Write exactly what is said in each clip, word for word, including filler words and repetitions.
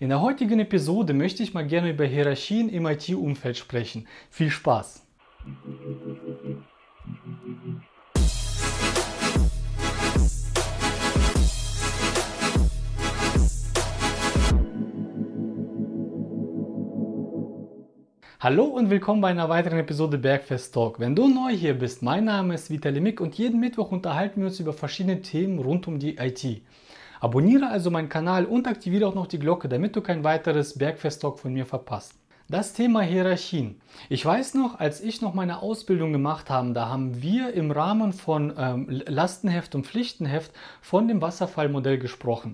In der heutigen Episode möchte ich mal gerne über Hierarchien im I T-Umfeld sprechen. Viel Spaß! Hallo und willkommen bei einer weiteren Episode Bergfest Talk. Wenn du neu hier bist, mein Name ist Vitali Mik und jeden Mittwoch unterhalten wir uns über verschiedene Themen rund um die I T. Abonniere also meinen Kanal und aktiviere auch noch die Glocke, damit du kein weiteres Bergfest Talk von mir verpasst. Das Thema Hierarchien. Ich weiß noch, als ich noch meine Ausbildung gemacht habe, da haben wir im Rahmen von ähm, Lastenheft und Pflichtenheft von dem Wasserfallmodell gesprochen.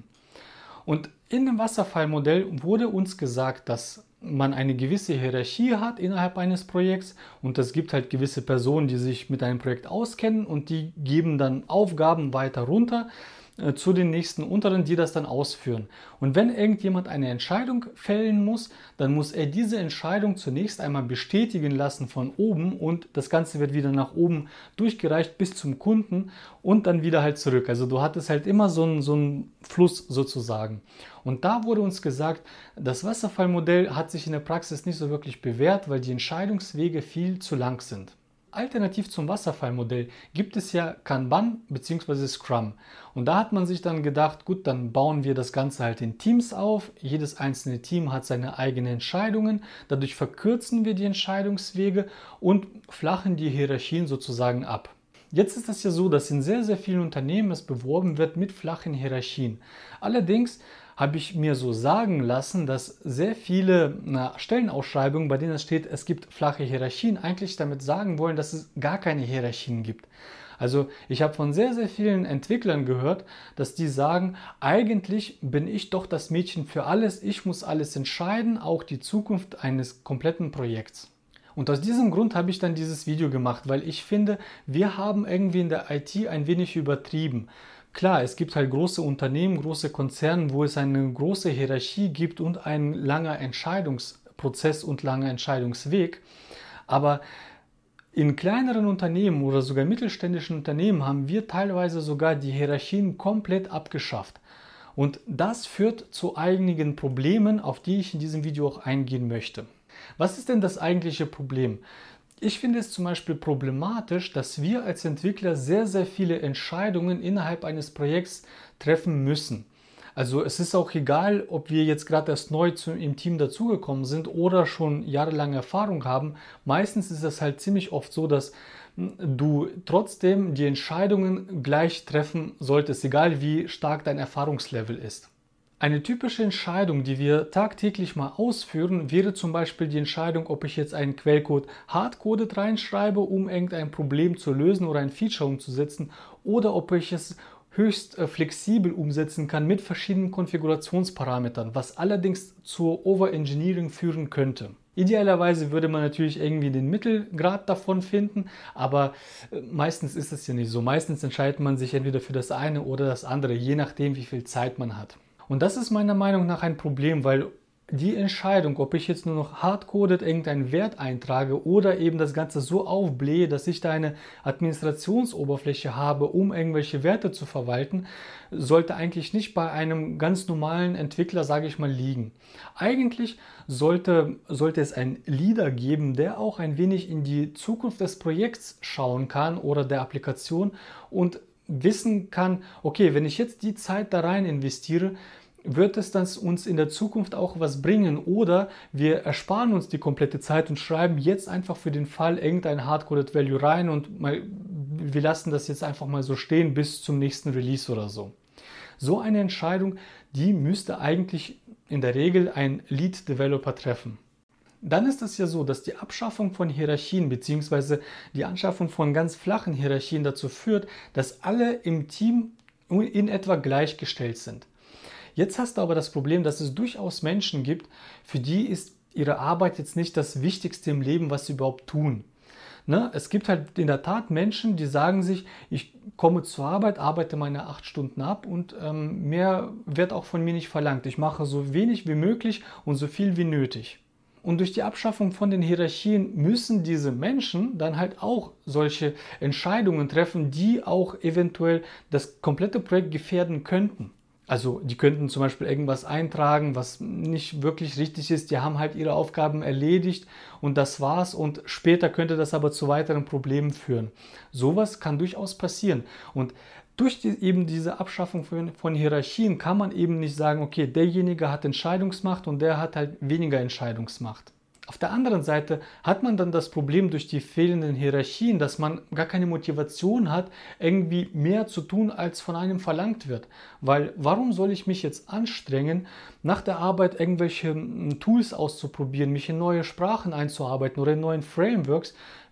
Und in dem Wasserfallmodell wurde uns gesagt, dass man eine gewisse Hierarchie hat innerhalb eines Projekts und es gibt halt gewisse Personen, die sich mit einem Projekt auskennen und die geben dann Aufgaben weiter runter äh, zu den nächsten Unteren, die das dann ausführen. Und wenn irgendjemand eine Entscheidung fällen muss, dann muss er diese Entscheidung zunächst einmal bestätigen lassen von oben und das Ganze wird wieder nach oben durchgereicht bis zum Kunden und dann wieder halt zurück. Also du hattest halt immer so einen, so einen Fluss sozusagen. Und da wurde uns gesagt, das Wasserfallmodell hat sich in der Praxis nicht so wirklich bewährt, weil die Entscheidungswege viel zu lang sind. Alternativ zum Wasserfallmodell gibt es ja Kanban bzw. Scrum. Und da hat man sich dann gedacht, gut, dann bauen wir das Ganze halt in Teams auf. Jedes einzelne Team hat seine eigenen Entscheidungen. Dadurch verkürzen wir die Entscheidungswege und flachen die Hierarchien sozusagen ab. Jetzt ist es ja so, dass in sehr, sehr vielen Unternehmen es beworben wird mit flachen Hierarchien. Allerdings habe ich mir so sagen lassen, dass sehr viele na, Stellenausschreibungen, bei denen es steht, es gibt flache Hierarchien, eigentlich damit sagen wollen, dass es gar keine Hierarchien gibt. Also ich habe von sehr, sehr vielen Entwicklern gehört, dass die sagen, eigentlich bin ich doch das Mädchen für alles, ich muss alles entscheiden, auch die Zukunft eines kompletten Projekts. Und aus diesem Grund habe ich dann dieses Video gemacht, weil ich finde, wir haben irgendwie in der I T ein wenig übertrieben. Klar, es gibt halt große Unternehmen, große Konzerne, wo es eine große Hierarchie gibt und ein langer Entscheidungsprozess und langer Entscheidungsweg. Aber in kleineren Unternehmen oder sogar mittelständischen Unternehmen haben wir teilweise sogar die Hierarchien komplett abgeschafft. Und das führt zu einigen Problemen, auf die ich in diesem Video auch eingehen möchte. Was ist denn das eigentliche Problem? Ich finde es zum Beispiel problematisch, dass wir als Entwickler sehr, sehr viele Entscheidungen innerhalb eines Projekts treffen müssen. Also es ist auch egal, ob wir jetzt gerade erst neu im Team dazugekommen sind oder schon jahrelange Erfahrung haben. Meistens ist es halt ziemlich oft so, dass du trotzdem die Entscheidungen gleich treffen solltest, egal wie stark dein Erfahrungslevel ist. Eine typische Entscheidung, die wir tagtäglich mal ausführen, wäre zum Beispiel die Entscheidung, ob ich jetzt einen Quellcode hardcoded reinschreibe, um irgendein Problem zu lösen oder ein Feature umzusetzen, oder ob ich es höchst flexibel umsetzen kann mit verschiedenen Konfigurationsparametern, was allerdings zur Overengineering führen könnte. Idealerweise würde man natürlich irgendwie den Mittelgrad davon finden, aber meistens ist es ja nicht so. Meistens entscheidet man sich entweder für das eine oder das andere, je nachdem, wie viel Zeit man hat. Und das ist meiner Meinung nach ein Problem, weil die Entscheidung, ob ich jetzt nur noch hardcoded irgendeinen Wert eintrage oder eben das Ganze so aufblähe, dass ich da eine Administrationsoberfläche habe, um irgendwelche Werte zu verwalten, sollte eigentlich nicht bei einem ganz normalen Entwickler, sage ich mal, liegen. Eigentlich sollte, sollte es einen Leader geben, der auch ein wenig in die Zukunft des Projekts schauen kann oder der Applikation und wissen kann, okay, wenn ich jetzt die Zeit da rein investiere, wird es dann uns in der Zukunft auch was bringen oder wir ersparen uns die komplette Zeit und schreiben jetzt einfach für den Fall irgendein Hardcoded Value rein und mal, wir lassen das jetzt einfach mal so stehen bis zum nächsten Release oder so. So eine Entscheidung, die müsste eigentlich in der Regel ein Lead Developer treffen. Dann ist es ja so, dass die Abschaffung von Hierarchien bzw. die Anschaffung von ganz flachen Hierarchien dazu führt, dass alle im Team in etwa gleichgestellt sind. Jetzt hast du aber das Problem, dass es durchaus Menschen gibt, für die ist ihre Arbeit jetzt nicht das Wichtigste im Leben, was sie überhaupt tun. Ne? Es gibt halt in der Tat Menschen, die sagen sich, ich komme zur Arbeit, arbeite meine acht Stunden ab und ähm, mehr wird auch von mir nicht verlangt. Ich mache so wenig wie möglich und so viel wie nötig. Und durch die Abschaffung von den Hierarchien müssen diese Menschen dann halt auch solche Entscheidungen treffen, die auch eventuell das komplette Projekt gefährden könnten. Also die könnten zum Beispiel irgendwas eintragen, was nicht wirklich richtig ist. Die haben halt ihre Aufgaben erledigt und das war's. Und später könnte das aber zu weiteren Problemen führen. Sowas kann durchaus passieren. Und durch die, eben diese Abschaffung von, von Hierarchien kann man eben nicht sagen, okay, derjenige hat Entscheidungsmacht und der hat halt weniger Entscheidungsmacht. Auf der anderen Seite hat man dann das Problem durch die fehlenden Hierarchien, dass man gar keine Motivation hat, irgendwie mehr zu tun, als von einem verlangt wird. Weil warum soll ich mich jetzt anstrengen, nach der Arbeit irgendwelche Tools auszuprobieren, mich in neue Sprachen einzuarbeiten oder in neuen Frameworks,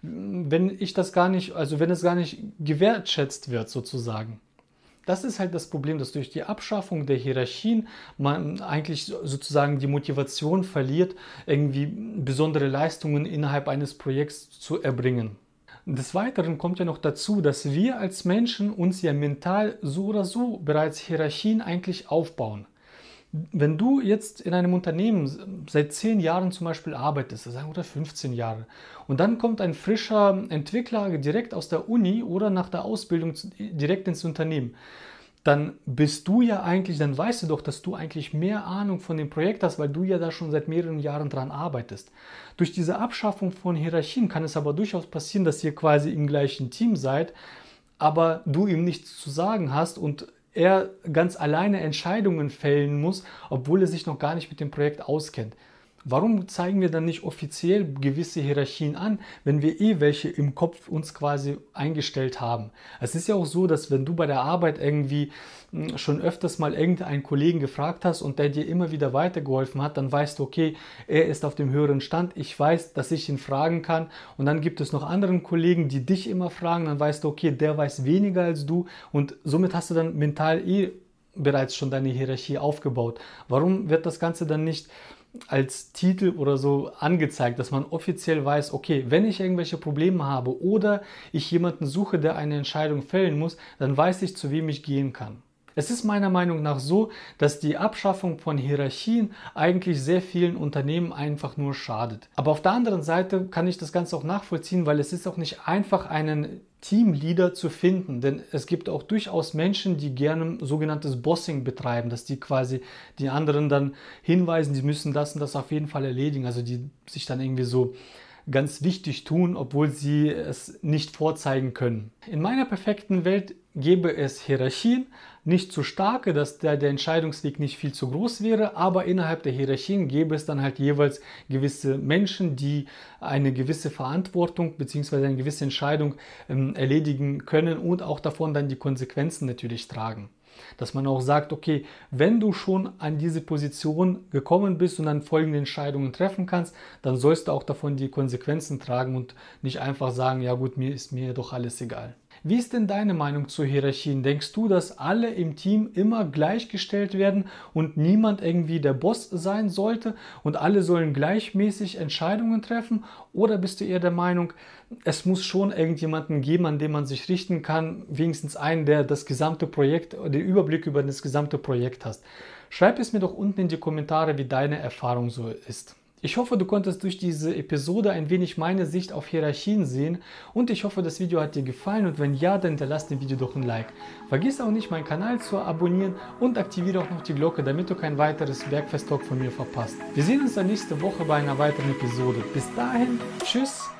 wenn ich das gar nicht, also wenn es gar nicht gewertschätzt wird sozusagen. Das ist halt das Problem, dass durch die Abschaffung der Hierarchien man eigentlich sozusagen die Motivation verliert, irgendwie besondere Leistungen innerhalb eines Projekts zu erbringen. Des Weiteren kommt ja noch dazu, dass wir als Menschen uns ja mental so oder so bereits Hierarchien eigentlich aufbauen. Wenn du jetzt in einem Unternehmen seit zehn Jahren zum Beispiel arbeitest, oder fünfzehn Jahre, und dann kommt ein frischer Entwickler direkt aus der Uni oder nach der Ausbildung direkt ins Unternehmen, dann bist du ja eigentlich, dann weißt du doch, dass du eigentlich mehr Ahnung von dem Projekt hast, weil du ja da schon seit mehreren Jahren dran arbeitest. Durch diese Abschaffung von Hierarchien kann es aber durchaus passieren, dass ihr quasi im gleichen Team seid, aber du ihm nichts zu sagen hast und er ganz alleine Entscheidungen fällen muss, obwohl er sich noch gar nicht mit dem Projekt auskennt. Warum zeigen wir dann nicht offiziell gewisse Hierarchien an, wenn wir eh welche im Kopf uns quasi eingestellt haben? Es ist ja auch so, dass wenn du bei der Arbeit irgendwie schon öfters mal irgendeinen Kollegen gefragt hast und der dir immer wieder weitergeholfen hat, dann weißt du, okay, er ist auf dem höheren Stand, ich weiß, dass ich ihn fragen kann, und dann gibt es noch anderen Kollegen, die dich immer fragen, dann weißt du, okay, der weiß weniger als du, und somit hast du dann mental eh bereits schon deine Hierarchie aufgebaut. Warum wird das Ganze dann nicht als Titel oder so angezeigt, dass man offiziell weiß, okay, wenn ich irgendwelche Probleme habe oder ich jemanden suche, der eine Entscheidung fällen muss, dann weiß ich, zu wem ich gehen kann. Es ist meiner Meinung nach so, dass die Abschaffung von Hierarchien eigentlich sehr vielen Unternehmen einfach nur schadet. Aber auf der anderen Seite kann ich das Ganze auch nachvollziehen, weil es ist auch nicht einfach, einen Teamleader zu finden, denn es gibt auch durchaus Menschen, die gerne sogenanntes Bossing betreiben, dass die quasi die anderen dann hinweisen, die müssen das und das auf jeden Fall erledigen, also die sich dann irgendwie so ganz wichtig tun, obwohl sie es nicht vorzeigen können. In meiner perfekten Welt gäbe es Hierarchien, nicht zu starke, dass der, der Entscheidungsweg nicht viel zu groß wäre, aber innerhalb der Hierarchien gäbe es dann halt jeweils gewisse Menschen, die eine gewisse Verantwortung bzw. eine gewisse Entscheidung ähm, erledigen können und auch davon dann die Konsequenzen natürlich tragen. Dass man auch sagt, okay, wenn du schon an diese Position gekommen bist und dann folgende Entscheidungen treffen kannst, dann sollst du auch davon die Konsequenzen tragen und nicht einfach sagen, ja gut, mir ist mir doch alles egal. Wie ist denn deine Meinung zu Hierarchien? Denkst du, dass alle im Team immer gleichgestellt werden und niemand irgendwie der Boss sein sollte und alle sollen gleichmäßig Entscheidungen treffen? Oder bist du eher der Meinung, es muss schon irgendjemanden geben, an den man sich richten kann, wenigstens einen, der das gesamte Projekt, den Überblick über das gesamte Projekt hat? Schreib es mir doch unten in die Kommentare, wie deine Erfahrung so ist. Ich hoffe, du konntest durch diese Episode ein wenig meine Sicht auf Hierarchien sehen und ich hoffe, das Video hat dir gefallen, und wenn ja, dann hinterlass dem Video doch ein Like. Vergiss auch nicht, meinen Kanal zu abonnieren und aktiviere auch noch die Glocke, damit du kein weiteres Bergfest Talk von mir verpasst. Wir sehen uns dann nächste Woche bei einer weiteren Episode. Bis dahin, tschüss!